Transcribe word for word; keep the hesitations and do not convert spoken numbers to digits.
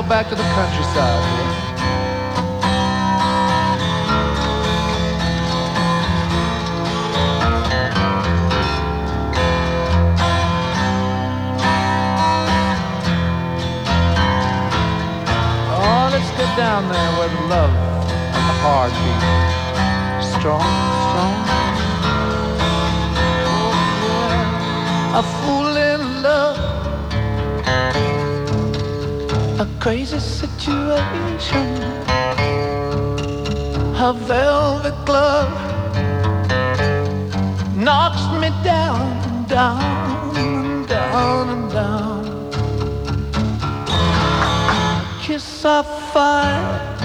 back to the countryside, boy. Oh, let's get down there where the love and the heart beat strong, strong. Oh, yeah. A fool in love, a crazy situation, a velvet glove knocks me down, down, and down, and down. Kiss of fire